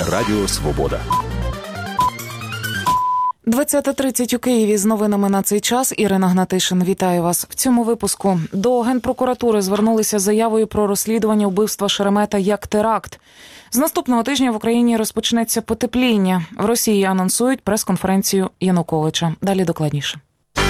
Радіо Свобода. 20:30 у Києві. З новинами на цей час Ірина Гнатишин. Вітаю вас. В цьому випуску. До Генпрокуратури звернулися з заявою про розслідування вбивства Шеремета як теракт. З наступного тижня в Україні розпочнеться потепління. В Росії анонсують прес-конференцію Януковича. Далі докладніше.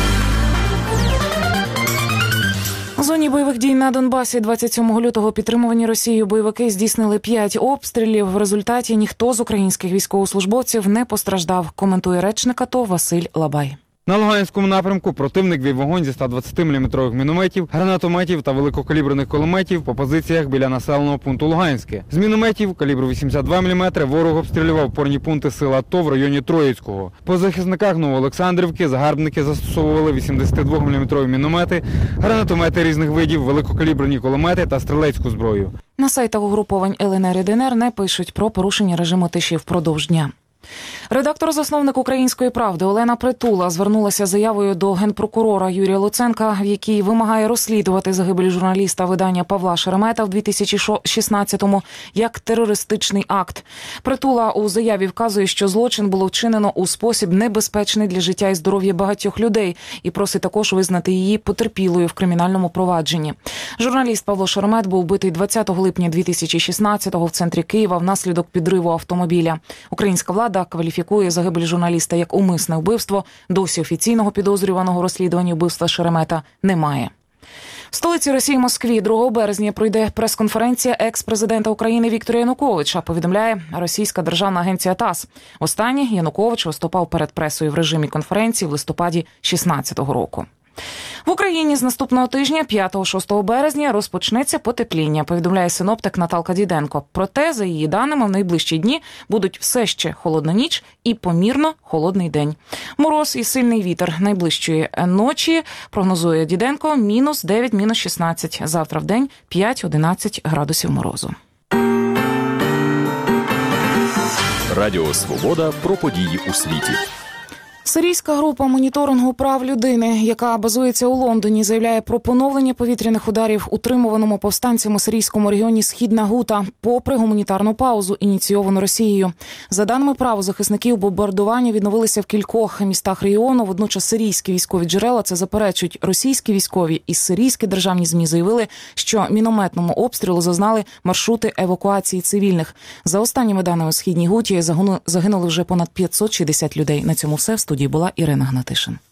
У зоні бойових дій на Донбасі 27 лютого підтримувані Росією бойовики здійснили 5 обстрілів. В результаті ніхто з українських військовослужбовців не постраждав, коментує речник АТО Василь Лабай. На Луганському напрямку противник вів вогонь зі 120-мм мінометів, гранатометів та великокаліберних кулеметів по позиціях біля населеного пункту Луганське. З мінометів калібру 82 мм ворог обстрілював опорні пункти сил АТО в районі Троїцького. По захисниках Новоолександрівки загарбники застосовували 82-мм міномети, гранатомети різних видів, великокаліберні кулемети та стрілецьку зброю. На сайтах угруповань ЛНР і ДНР не пишуть про порушення режиму тиші впродовж дня. Редактор-засновник «Української правди» Олена Притула звернулася з заявою до генпрокурора Юрія Луценка, в якій вимагає розслідувати загибель журналіста видання Павла Шеремета в 2016-му як терористичний акт. Притула у заяві вказує, що злочин було вчинено у спосіб небезпечний для життя і здоров'я багатьох людей і просить також визнати її потерпілою в кримінальному провадженні. Журналіст Павло Шеремет був убитий 20 липня 2016-го в центрі Києва внаслідок підриву автомобіля. Українська влада кваліфікує загибель журналіста як умисне вбивство. Досі офіційного підозрюваного розслідування вбивства Шеремета немає. В столиці Росії Москві 2 березня пройде прес-конференція екс-президента України Віктора Януковича, повідомляє російська державна агенція ТАСС. Востаннє Янукович виступав перед пресою в режимі конференції в листопаді 2016 року. В Україні з наступного тижня, 5-6 березня, розпочнеться потепління, повідомляє синоптик Наталка Діденко. Проте, за її даними, в найближчі дні будуть все ще холодна ніч і помірно холодний день. Мороз і сильний вітер найближчої ночі, прогнозує Діденко, -9, -16. Завтра в день 5-11 градусів морозу. Радіо Свобода про події у світі. Сирійська група моніторингу прав людини, яка базується у Лондоні, заявляє про поновлення повітряних ударів утримуваному повстанцями сирійському регіоні Східна Гута, попри гуманітарну паузу, ініційовану Росією. За даними правозахисників, бомбардування відновилися в кількох містах регіону. Водночас сирійські військові джерела це заперечують. Російські військові і сирійські державні ЗМІ заявили, що мінометному обстрілу зазнали маршрути евакуації цивільних. За останніми даними у Східній Гуті загинули вже понад 560 людей. На цьому все. В студії була Ірина Гнатишин.